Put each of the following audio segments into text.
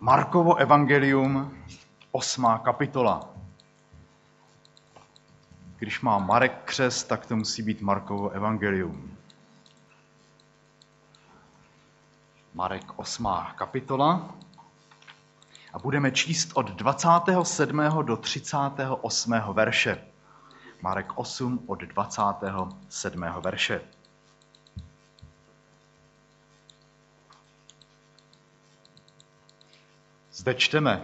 Markovo evangelium, 8. kapitola. Když má Marek křest, tak to musí být Markovo evangelium. Marek 8. kapitola a budeme číst od 27. do 38. verše. Marek 8 od 27. verše. Zde čteme.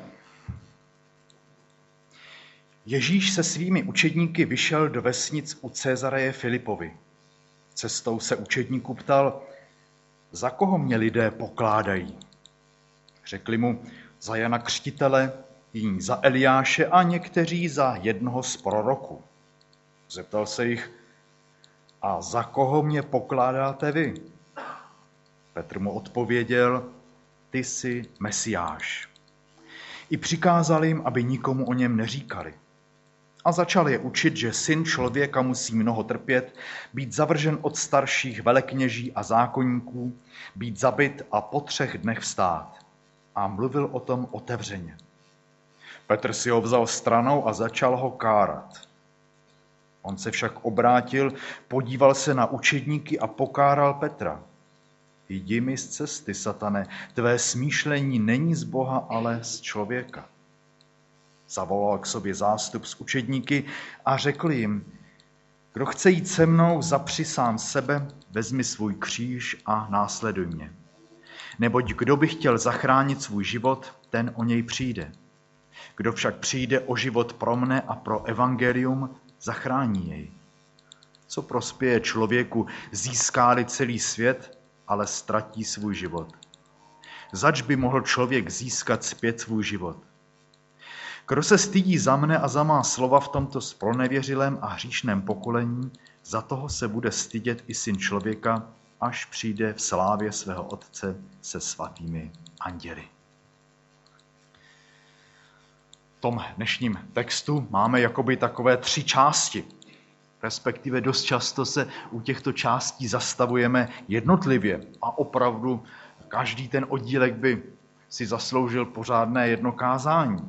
Ježíš se svými učedníky vyšel do vesnic u Cezareje Filipovi. Cestou se učedníků ptal, za koho mě lidé pokládají. Řekli mu, za Jana Křtitele, jiní za Eliáše a někteří za jednoho z proroků. Zeptal se jich, a za koho mě pokládáte vy? Petr mu odpověděl, ty jsi Mesiáš. I přikázal jim, aby nikomu o něm neříkali. A začal je učit, že syn člověka musí mnoho trpět, být zavržen od starších velekněží a zákonníků, být zabit a po 3 dnech vstát. A mluvil o tom otevřeně. Petr si ho vzal stranou a začal ho kárat. On se však obrátil, podíval se na učedníky a pokáral Petra. Jdi mi z cesty, satane, tvé smýšlení není z Boha, ale z člověka. Zavolal k sobě zástup s učedníky a řekl jim, kdo chce jít se mnou, zapři sám sebe, vezmi svůj kříž a následuj mě. Neboť kdo by chtěl zachránit svůj život, ten o něj přijde. Kdo však přijde o život pro mne a pro evangelium, zachrání jej. Co prospěje člověku, získá-li celý svět, ale ztratí svůj život. Zač by mohl člověk získat zpět svůj život? Kdo se stydí za mne a za má slova v tomto zpronevěřilém a hříšném pokolení, za toho se bude stydět i syn člověka, až přijde v slávě svého Otce se svatými anděli. V tom dnešním textu máme jakoby takové 3 části. Respektive dost často se u těchto částí zastavujeme jednotlivě a opravdu každý ten oddílek by si zasloužil pořádné jedno kázání.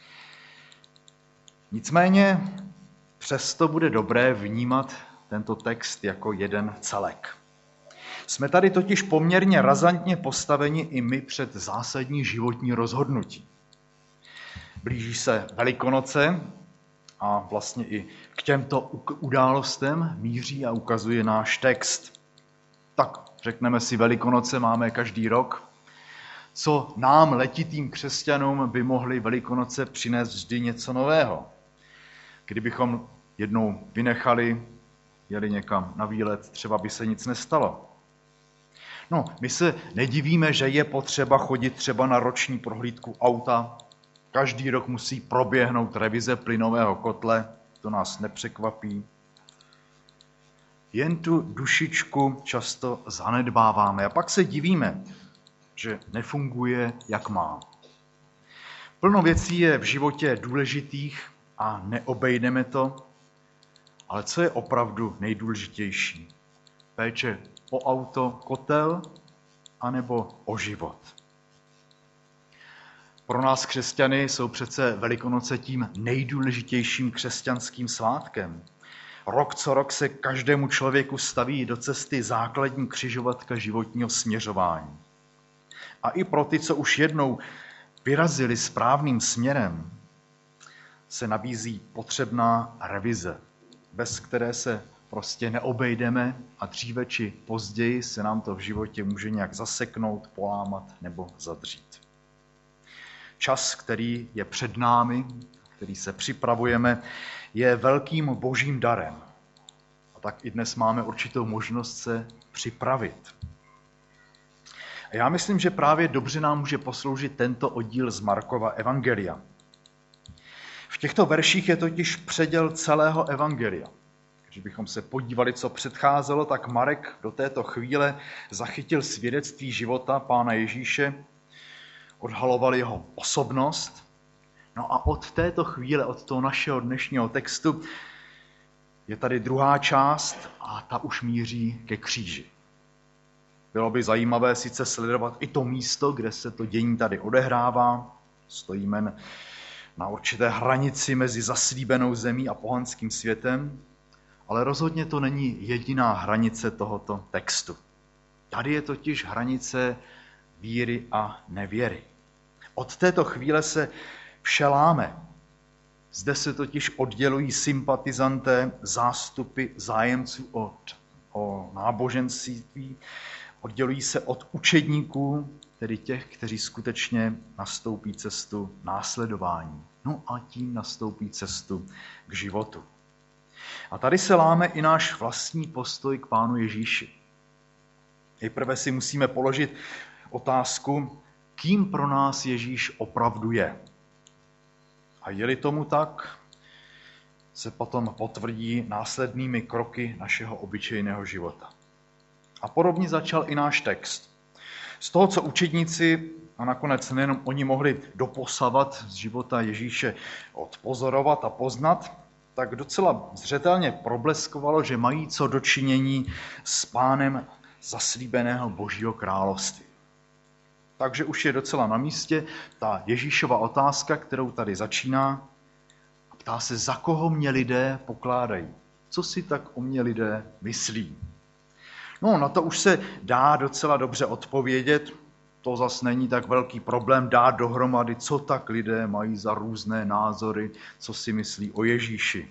Nicméně přesto bude dobré vnímat tento text jako jeden celek. Jsme tady totiž poměrně razantně postaveni i my před zásadní životní rozhodnutí. Blíží se Velikonoce a vlastně i k těmto událostem míří a ukazuje náš text. Tak řekneme si, Velikonoce máme každý rok. Co nám, letitým křesťanům, by mohly Velikonoce přinést vždy něco nového? Kdybychom jednou vynechali, jeli někam na výlet, třeba by se nic nestalo. No, my se nedivíme, že je potřeba chodit třeba na roční prohlídku auta. Každý rok musí proběhnout revize plynového kotle, to nás nepřekvapí. Jen tu dušičku často zanedbáváme a pak se divíme, že nefunguje, jak má. Plno věcí je v životě důležitých a neobejdeme to, ale co je opravdu nejdůležitější? Péče o auto, kotel, anebo o život? Pro nás křesťany jsou přece Velikonoce tím nejdůležitějším křesťanským svátkem. Rok co rok se každému člověku staví do cesty základní křižovatka životního směřování. A i pro ty, co už jednou vyrazili správným směrem, se nabízí potřebná revize, bez které se prostě neobejdeme a dříve či později se nám to v životě může nějak zaseknout, polámat nebo zadřít. Čas, který je před námi, který se připravujeme, je velkým božím darem. A tak i dnes máme určitou možnost se připravit. A já myslím, že právě dobře nám může posloužit tento oddíl z Markova evangelia. V těchto verších je totiž předěl celého evangelia. Když bychom se podívali, co předcházelo, tak Marek do této chvíle zachytil svědectví života Pána Ježíše, odhaloval jeho osobnost. No a od této chvíle, od toho našeho dnešního textu, je tady druhá část a ta už míří ke kříži. Bylo by zajímavé sice sledovat i to místo, kde se to dění tady odehrává. Stojíme na určité hranici mezi zaslíbenou zemí a pohanským světem, ale rozhodně to není jediná hranice tohoto textu. Tady je totiž hranice víry a nevěry. Od této chvíle se vše láme. Zde se totiž oddělují sympatizanté, zástupy zájemců o náboženství, oddělují se od učedníků, tedy těch, kteří skutečně nastoupí cestu následování. No a tím nastoupí cestu k životu. A tady se láme i náš vlastní postoj k Pánu Ježíši. Nejprve si musíme položit otázku, kým pro nás Ježíš opravdu je. A je-li tomu tak, se potom potvrdí následnými kroky našeho obyčejného života. A podobně začal i náš text. Z toho, co učedníci, a nakonec nejenom oni mohli doposavat z života Ježíše odpozorovat a poznat, tak docela zřetelně probleskovalo, že mají co dočinění s Pánem zaslíbeného Božího království. Takže už je docela na místě ta Ježíšova otázka, kterou tady začíná. A ptá se, za koho mě lidé pokládají. Co si tak o mě lidé myslí? No, na to už se dá docela dobře odpovědět. To zas není tak velký problém dát dohromady, co tak lidé mají za různé názory, co si myslí o Ježíši.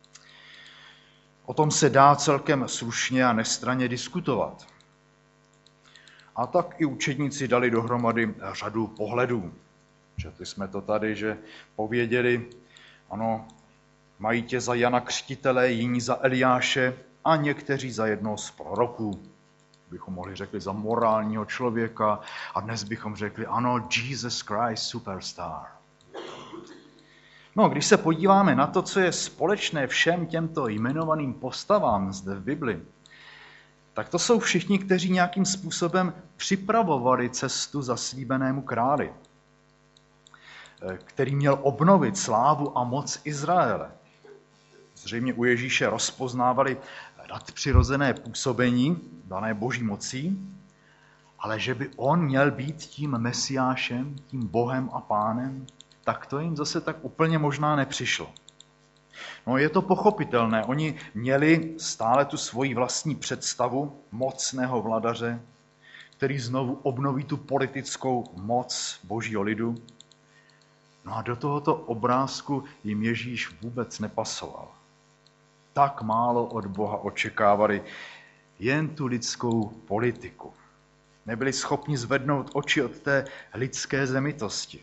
O tom se dá celkem slušně a nestranně diskutovat. A tak i učedníci dali dohromady řadu pohledů. Četli jsme to tady, že pověděli, ano, mají tě za Jana Křtitele, jiní za Eliáše a někteří za jednoho z proroků. Bychom mohli řekli za morálního člověka a dnes bychom řekli, ano, Jesus Christ, superstar. No, když se podíváme na to, co je společné všem těmto jmenovaným postavám zde v Bibli, tak to jsou všichni, kteří nějakým způsobem připravovali cestu zaslíbenému králi, který měl obnovit slávu a moc Izraele. Zřejmě u Ježíše rozpoznávali nadpřirozené působení dané Boží mocí, ale že by on měl být tím Mesiášem, tím Bohem a Pánem, tak to jim zase tak úplně možná nepřišlo. No, je to pochopitelné, oni měli stále tu svoji vlastní představu mocného vladaře, který znovu obnoví tu politickou moc Božího lidu. No a do tohoto obrázku jim Ježíš vůbec nepasoval. Tak málo od Boha očekávali jen tu lidskou politiku. Nebyli schopni zvednout oči od té lidské zemitosti.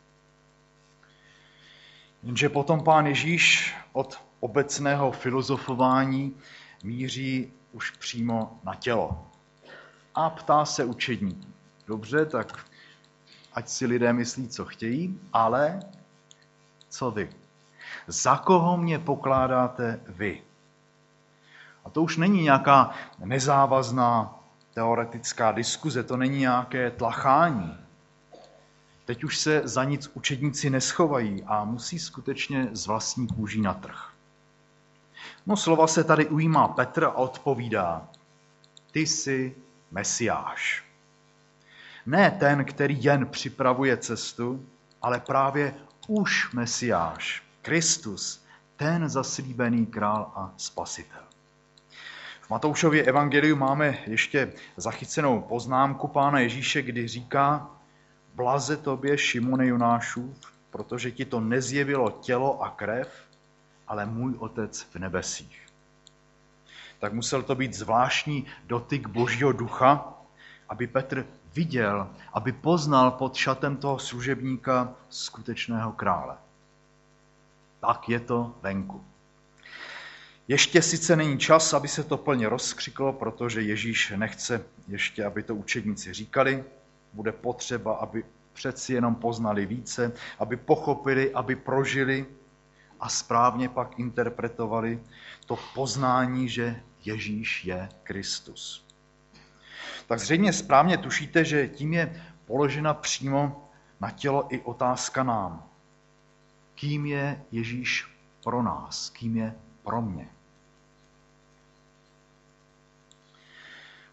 Jenže potom Pán Ježíš od obecného filozofování míří už přímo na tělo. A ptá se učedníků. Dobře, tak ať si lidé myslí, co chtějí, ale co vy? Za koho mě pokládáte vy? A to už není nějaká nezávazná teoretická diskuze, to není nějaké tlachání. Teď už se za nic učedníci neschovají a musí skutečně z vlastní kůží na trh. No, slova se tady ujímá Petr a odpovídá, ty jsi Mesiáš. Ne ten, který jen připravuje cestu, ale právě už Mesiáš, Kristus, ten zaslíbený král a spasitel. V Matoušově evangeliu máme ještě zachycenou poznámku Pána Ježíše, kdy říká, blaze tobě, Šimone Jonášův, protože ti to nezjevilo tělo a krev, ale můj Otec v nebesích. Tak musel to být zvláštní dotyk Božího ducha, aby Petr viděl, aby poznal pod šatem toho služebníka skutečného krále. Tak je to venku. Ještě sice není čas, aby se to plně rozkřiklo, protože Ježíš nechce ještě, aby to učedníci říkali. Bude potřeba, aby přeci jenom poznali více, aby pochopili, aby prožili a správně pak interpretovali to poznání, že Ježíš je Kristus. Tak zřejmě správně tušíte, že tím je položena přímo na tělo i otázka nám. Kým je Ježíš pro nás? Kým je pro mě?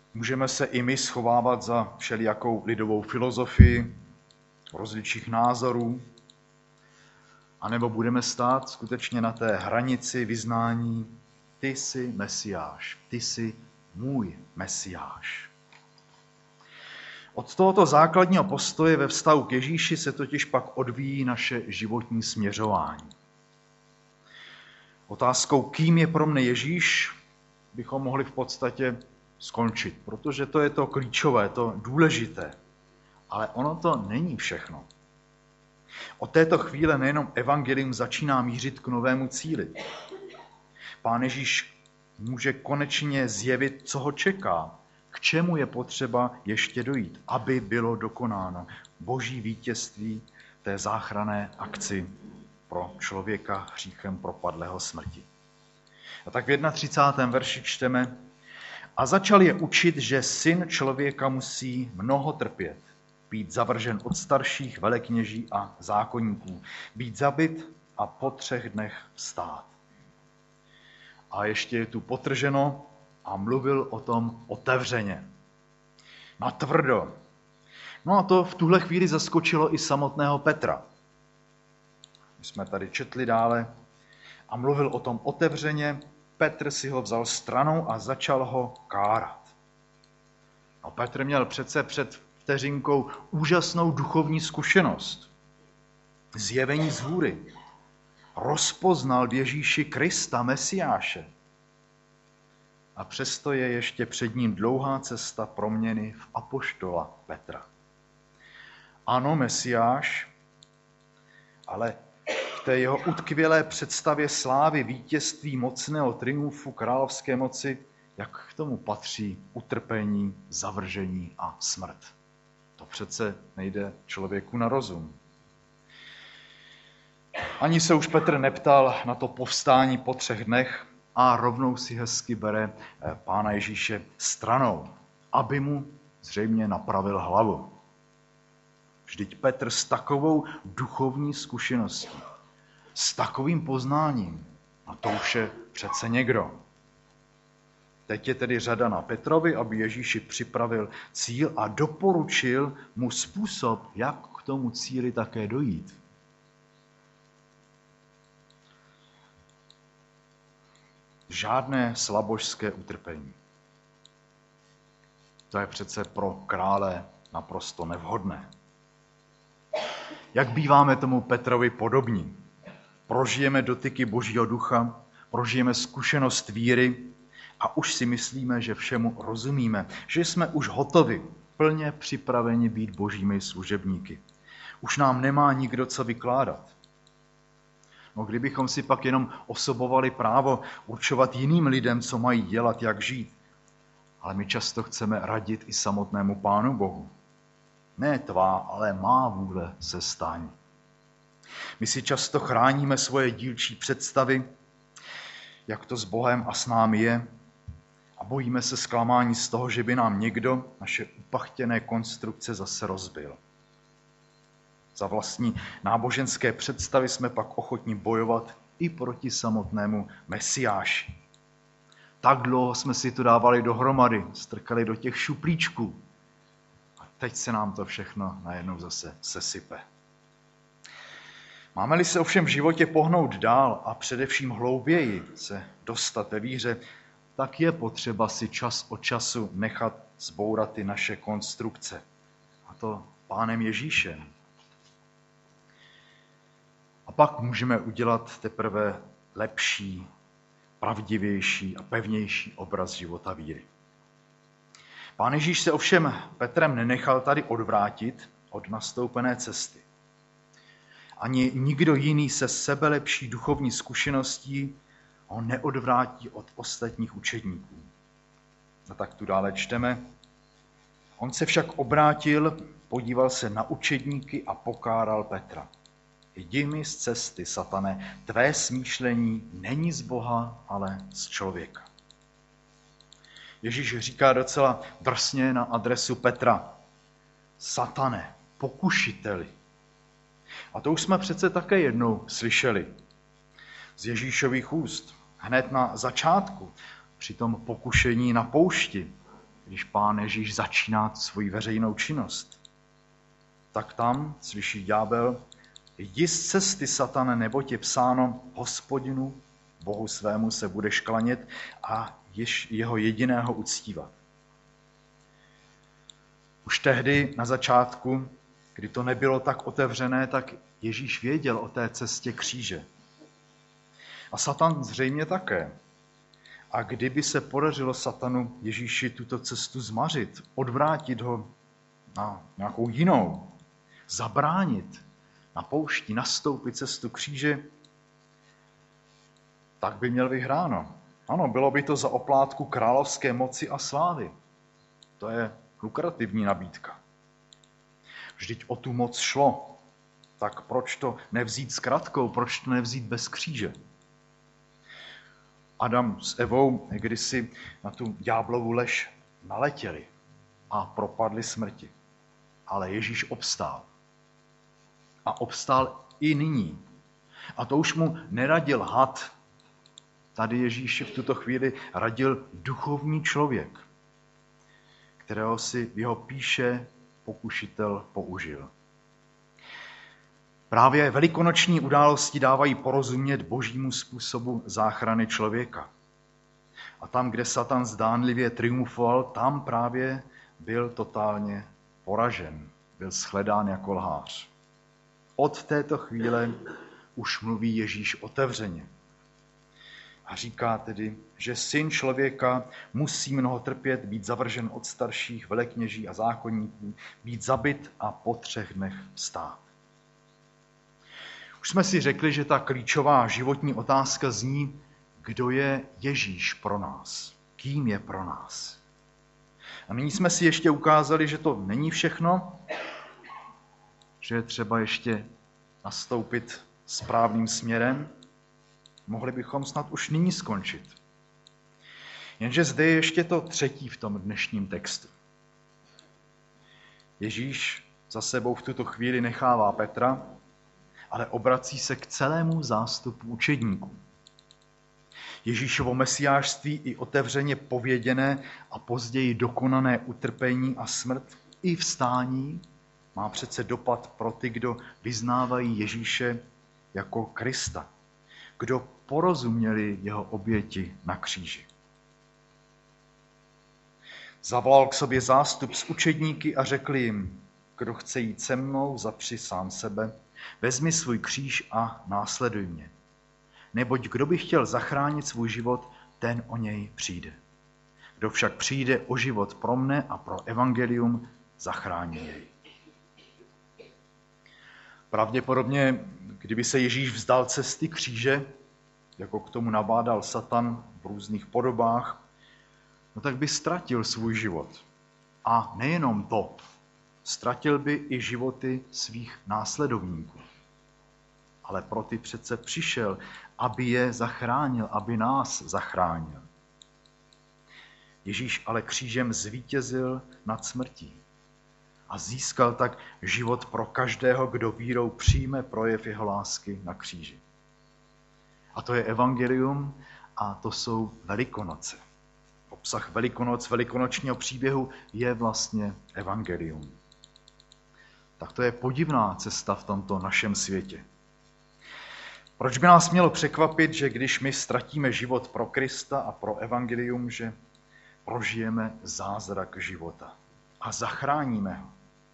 Můžeme se i my schovávat za všelijakou lidovou filozofii, rozličných názorů, anebo budeme stát skutečně na té hranici vyznání: ty jsi Mesiáš, ty jsi můj Mesiáš. Od tohoto základního postoje ve vztahu k Ježíši se totiž pak odvíjí naše životní směřování. Otázkou, kým je pro mne Ježíš, bychom mohli v podstatě skončit, protože to je to klíčové, to důležité. Ale ono to není všechno. Od této chvíle nejenom evangelium začíná mířit k novému cíli. Pán Ježíš může konečně zjevit, co ho čeká, k čemu je potřeba ještě dojít, aby bylo dokonáno boží vítězství té záchranné akci pro člověka hříchem propadlého smrti. A tak v 31. verši čteme: a začal je učit, že syn člověka musí mnoho trpět, být zavržen od starších velekněží a zákonníků, být zabit a po 3 dnech vstát. A ještě je tu podtrženo: a mluvil o tom otevřeně, natvrdo. No a to v tuhle chvíli zaskočilo i samotného Petra. My jsme tady četli dále: a mluvil o tom otevřeně, Petr si ho vzal stranou a začal ho kárat. No, Petr měl přece před vteřinkou úžasnou duchovní zkušenost. Zjevení z hůry. Rozpoznal v Ježíši Krista, Mesiáše. A přesto je ještě před ním dlouhá cesta proměny v apoštola Petra. Ano, Mesiáš, ale v té jeho utkvělé představě slávy, vítězství, mocného triumfu, královské moci, jak k tomu patří utrpení, zavržení a smrt. To přece nejde člověku na rozum. Ani se už Petr neptal na to povstání po 3 dnech a rovnou si hezky bere Pána Ježíše stranou, aby mu zřejmě napravil hlavu. Vždyť Petr s takovou duchovní zkušeností, s takovým poznáním, a to už je přece někdo. Teď je tedy řada na Petrovi, aby Ježíši připravil cíl a doporučil mu způsob, jak k tomu cíli také dojít. Žádné slabožské utrpení. To je přece pro krále naprosto nevhodné. Jak býváme tomu Petrovi podobní? Prožijeme dotyky Božího ducha, prožijeme zkušenost víry a už si myslíme, že všemu rozumíme, že jsme už hotovi, plně připraveni být božími služebníky. Už nám nemá nikdo co vykládat. No, kdybychom si pak jenom osobovali právo určovat jiným lidem, co mají dělat, jak žít, ale my často chceme radit i samotnému Pánu Bohu. Ne tvá, ale má vůle se staň. My si často chráníme svoje dílčí představy, jak to s Bohem a s námi je, a bojíme se zklamání z toho, že by nám někdo naše upachtěné konstrukce zase rozbil. Za vlastní náboženské představy jsme pak ochotní bojovat i proti samotnému Mesiáši. Tak dlouho jsme si to dávali dohromady, strkali do těch šuplíčků. A teď se nám to všechno najednou zase sesype. Máme-li se ovšem v životě pohnout dál a především hlouběji se dostat ve víře, tak je potřeba si čas od času nechat zbourat ty naše konstrukce. A to Pánem Ježíšem. A pak můžeme udělat teprve lepší, pravdivější a pevnější obraz života víry. Pán Ježíš se ovšem Petrem nenechal tady odvrátit od nastoupené cesty. Ani nikdo jiný se sebelepší duchovní zkušeností ho neodvrátí od ostatních učedníků. A tak tu dále čteme. On se však obrátil, podíval se na učedníky a pokáral Petra. Jdi mi z cesty, satane, tvé smýšlení není z Boha, ale z člověka. Ježíš říká docela drsně na adresu Petra. Satane, pokušiteli. A to už jsme přece také jednou slyšeli z Ježíšových úst. Hned na začátku, při tom pokušení na poušti, když Pán Ježíš začíná svoji veřejnou činnost. Tak tam slyší ďábel: jdi z cesty, Satane, neboť je psáno, Hospodinu, Bohu svému se budeš klanět a jeho jediného uctívat. Už tehdy na začátku, kdy to nebylo tak otevřené, tak Ježíš věděl o té cestě kříže. A Satan zřejmě také. A kdyby se podařilo Satanu Ježíši tuto cestu zmařit, odvrátit ho na nějakou jinou, zabránit na poušti, nastoupit cestu kříže, tak by měl vyhráno. Ano, bylo by to za oplátku královské moci a slávy. To je lukrativní nabídka. Vždyť o tu moc šlo. Tak proč to nevzít s kratkou, proč to nevzít bez kříže? Adam s Evou kdysi na tu ďáblovu lež naletěli a propadli smrti. Ale Ježíš obstál. A obstál i nyní. A to už mu neradil had. Tady Ježíši v tuto chvíli radil duchovní člověk, kterého si v jeho píše pokušitel použil. Právě velikonoční události dávají porozumět božímu způsobu záchrany člověka. A tam, kde Satan zdánlivě triumfoval, tam právě byl totálně poražen, byl shledán jako lhář. Od této chvíle už mluví Ježíš otevřeně. A říká tedy, že syn člověka musí mnoho trpět, být zavržen od starších, velekněží a zákonníků, být zabit a po 3 dnech vstát. Už jsme si řekli, že ta klíčová životní otázka zní, kdo je Ježíš pro nás, kým je pro nás. A nyní jsme si ještě ukázali, že to není všechno, že je třeba ještě nastoupit správným směrem. Mohli bychom snad už nyní skončit. Jenže zde je ještě to třetí v tom dnešním textu. Ježíš za sebou v tuto chvíli nechává Petra, ale obrací se k celému zástupu učedníků. Ježíšovo mesiášství i otevřeně pověděné a později dokonané utrpení a smrt i vstání má přece dopad pro ty, kdo vyznávají Ježíše jako Krista, kdo porozuměli jeho oběti na kříži. Zavolal k sobě zástup s učedníky a řekl jim: kdo chce jít se mnou, zapři sám sebe, vezmi svůj kříž a následuj mě. Neboť kdo by chtěl zachránit svůj život, ten o něj přijde. Kdo však přijde o život pro mne a pro evangelium, zachrání jej. Pravděpodobně, kdyby se Ježíš vzdal cesty kříže, jako k tomu nabádal Satan v různých podobách, no tak by ztratil svůj život. A nejenom to, ztratil by i životy svých následovníků. Ale pro ty přece přišel, aby je zachránil, aby nás zachránil. Ježíš ale křížem zvítězil nad smrtí a získal tak život pro každého, kdo vírou přijme projev jeho lásky na kříži. A to je evangelium a to jsou Velikonoce. Obsah Velikonoc, velikonočního příběhu je vlastně evangelium. Tak to je podivná cesta v tomto našem světě. Proč by nás mělo překvapit, že když my ztratíme život pro Krista a pro evangelium, že prožijeme zázrak života a zachráníme ho?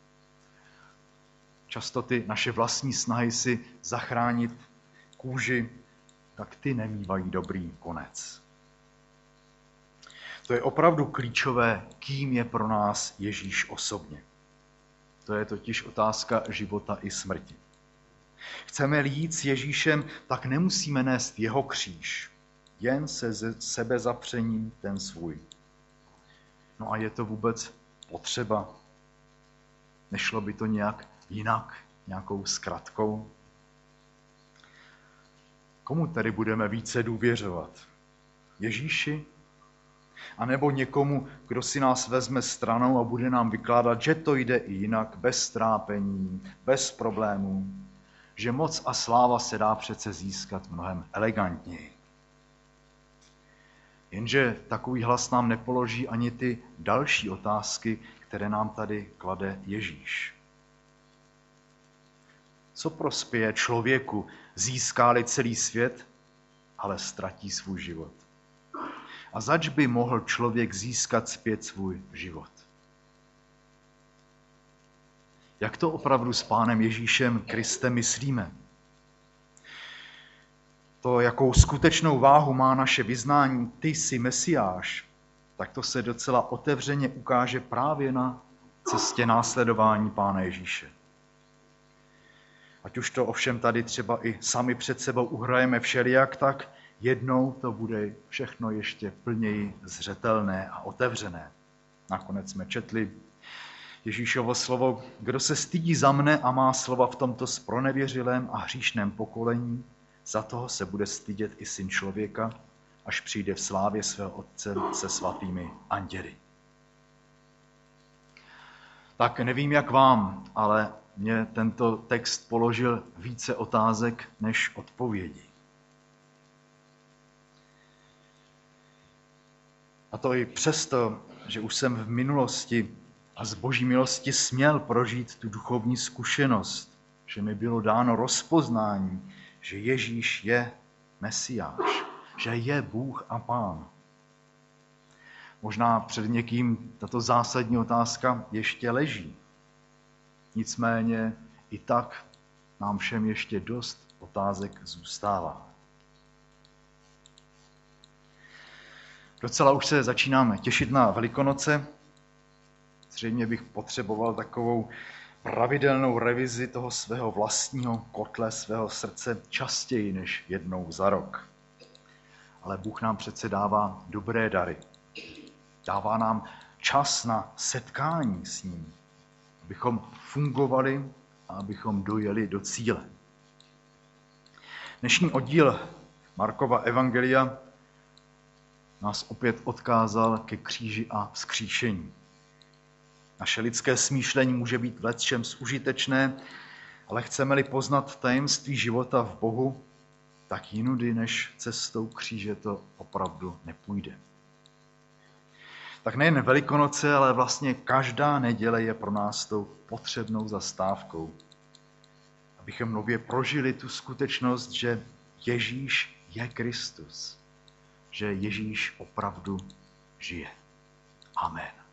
Často ty naše vlastní snahy si zachránit kůži, tak ty nemívají dobrý konec. To je opravdu klíčové, kým je pro nás Ježíš osobně. To je totiž otázka života i smrti. Chceme-li jít s Ježíšem, tak nemusíme nést jeho kříž, jen se sebezapřením ten svůj. No a je to vůbec potřeba? Nešlo by to nějak jinak, nějakou zkratkou? Komu tedy budeme více důvěřovat? Ježíši? A nebo někomu, kdo si nás vezme stranou a bude nám vykládat, že to jde i jinak, bez trápení, bez problémů, že moc a sláva se dá přece získat mnohem elegantněji. Jenže takový hlas nám nepoloží ani ty další otázky, které nám tady klade Ježíš. Co prospěje člověku, získá-li celý svět, ale ztratí svůj život? A zač by mohl člověk získat zpět svůj život? Jak to opravdu s Pánem Ježíšem Kristem myslíme? To, jakou skutečnou váhu má naše vyznání, ty jsi Mesiáš, tak to se docela otevřeně ukáže právě na cestě následování Pána Ježíše. Ať už to ovšem tady třeba i sami před sebou uhrajeme všelijak, tak jednou to bude všechno ještě plněji zřetelné a otevřené. Nakonec jsme četli Ježíšovo slovo: kdo se stydí za mne a má slova v tomto zpronevěřilém a hříšném pokolení, za toho se bude stydět i Syn člověka, až přijde v slávě svého Otce se svatými anděli. Tak nevím, jak vám, ale mě tento text položil více otázek než odpovědí. A to i přesto, že už jsem v minulosti a z Boží milosti směl prožít tu duchovní zkušenost, že mi bylo dáno rozpoznání, že Ježíš je Mesiáš, že je Bůh a Pán. Možná před někým tato zásadní otázka ještě leží. Nicméně i tak nám všem ještě dost otázek zůstává. Docela už se začínáme těšit na Velikonoce. Zřejmě bych potřeboval takovou pravidelnou revizi toho svého vlastního kotle, svého srdce častěji než jednou za rok. Ale Bůh nám přece dává dobré dary. Dává nám čas na setkání s ním, abychom fungovali a abychom dojeli do cíle. Dnešní oddíl Markova evangelia nás opět odkázal ke kříži a vzkříšení. Naše lidské smýšlení může být v lecčems užitečné, ale chceme-li poznat tajemství života v Bohu, tak jinudy než cestou kříže to opravdu nepůjde. Tak nejen Velikonoce, ale vlastně každá neděle je pro nás tou potřebnou zastávkou, abychom nově prožili tu skutečnost, že Ježíš je Kristus, že Ježíš opravdu žije. Amen.